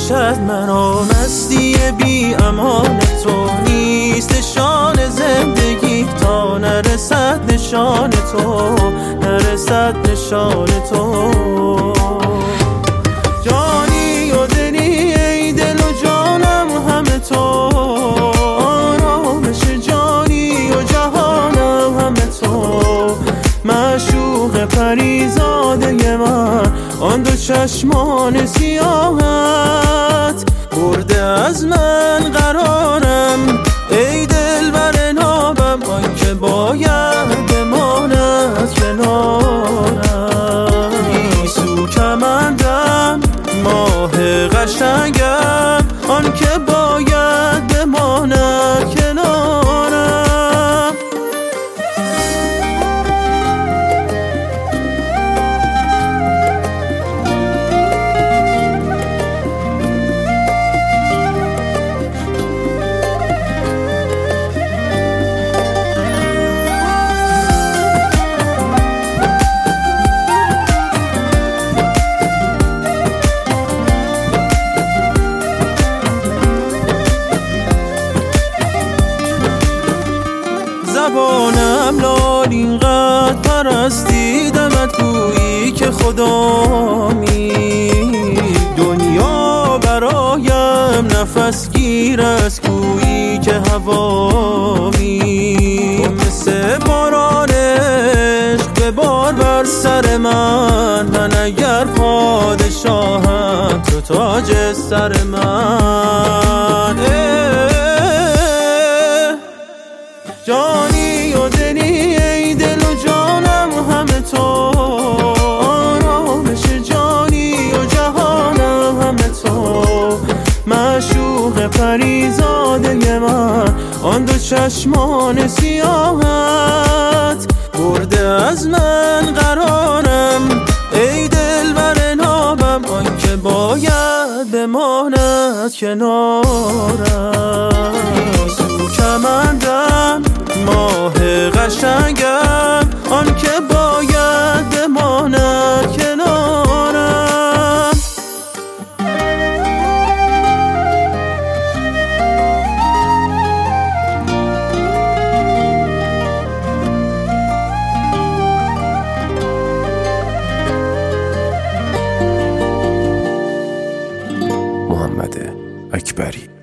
باشد مرا مستی بی امان تو نیست نشان زندگی تا نرسد نشان تو، نرسد نشان تو. جانی و دلی ای دل و جانم همه تو، آرامش جانی و جهانم همه تو. معشوق پریزاده من آن دو چشمان سیاهت برده از من قرارم ای دلبر نابم، آن که باید بماند کنارم. گیسو کمندم ماه قشنگم آن که باید بماند کنارم. زبانم لال اینقدر پرستیدمت گویی که خدامی، دنیا برایم نفس گیر است گویی که هوامی. مثل باران عشق ببار بر سر من اگر پادشاهم تو تاج سر من. جانی و دلی ای دل و جانم همه تو، آرامش جانی و جهانم همه تو. معشوق پریزاده من آن دو چشمان سیاهت برده از من قرارم ای دلبر نابم، آن که باید بماند کنارم. گیسو کمندم ماه قشنگم آن که باید بماند کنارم. محمد اکبری.